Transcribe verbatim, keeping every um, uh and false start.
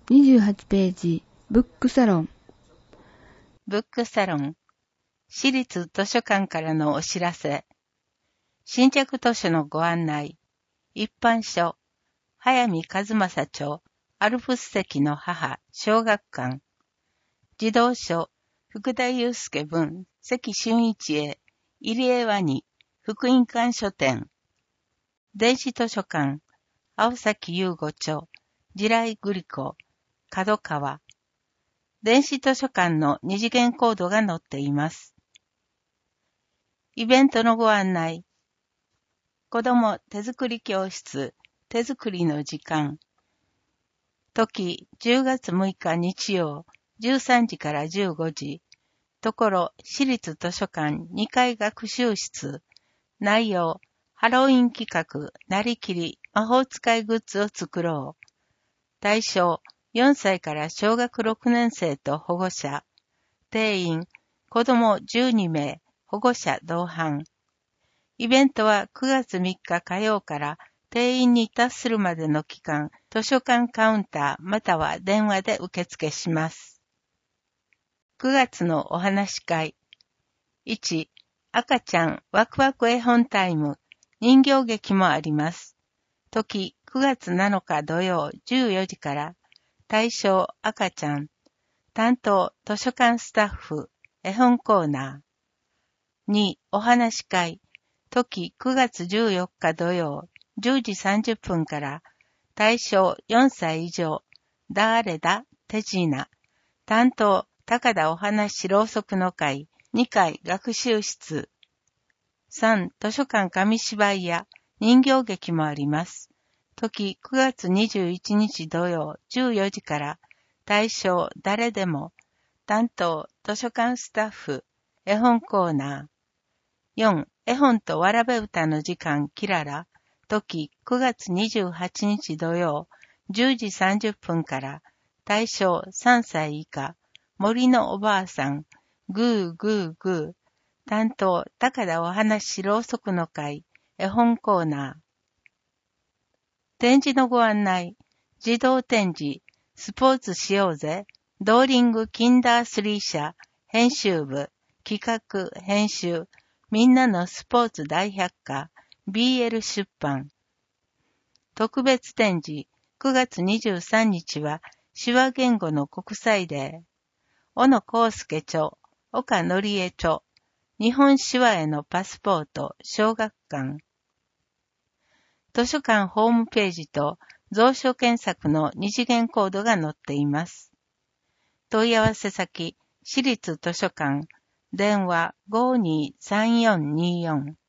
にじゅうはちページ、ブックサロン。 ブックサロン。私立図書館からのお知らせ。新着図書のご案内。一般書。早見和正著。アルプス石の母、小学館。児童書。福田祐介文、関俊一へ。入江和に、福音館書店。電子図書館。青崎優吾著。地雷グリコ。角川。電子図書館の二次元コードが載っています。イベントのご案内。子ども手作り教室、手作りの時間。時、じゅうがつむいか日曜、じゅうさんじからじゅうごじ。ところ、私立図書館にかい学習室。内容、ハロウィン企画、なりきり、魔法使いグッズを作ろう。対象、よんさいから小学ろくねん生と保護者。定員、子どもじゅうにめい、保護者同伴。イベントはくがつみっか火曜から定員に達するまでの期間、図書館カウンターまたは電話で受付します。くがつのお話会。いち、赤ちゃんワクワク絵本タイム、人形劇もあります。時、くがつなのか土曜じゅうよじから、対象赤ちゃん、担当図書館スタッフ、絵本コーナー。に、お話会。時くがつじゅうよっか土曜じゅうじさんじゅっぷんから、対象よんさい以上、だーれだ、手品。担当高田お話ろうそくの会、にかい学習室。さん、図書館紙芝居や人形劇もあります。時くがつにじゅういちにち土曜じゅうよじから、対象誰でも、担当図書館スタッフ、絵本コーナー。よん、絵本とわらべ歌の時間キララ。時くがつにじゅうはちにち土曜じゅうじさんじゅっぷんから、対象さんさい以下、森のおばあさん、グーグーグー。担当高田お話ろうそくの会、絵本コーナー。展示のご案内。児童展示、スポーツしようぜ、ドーリングキンダースリー社、編集部、企画、編集、みんなのスポーツ大百科、ビーエル 出版。特別展示、くがつにじゅうさんにちは、手話言語の国際デー。小野康介著、岡則恵著、日本手話へのパスポート、小学館。図書館ホームページと蔵書検索の二次元コードが載っています。問い合わせ先、私立図書館、電話 ごーにーさんよんにーよん。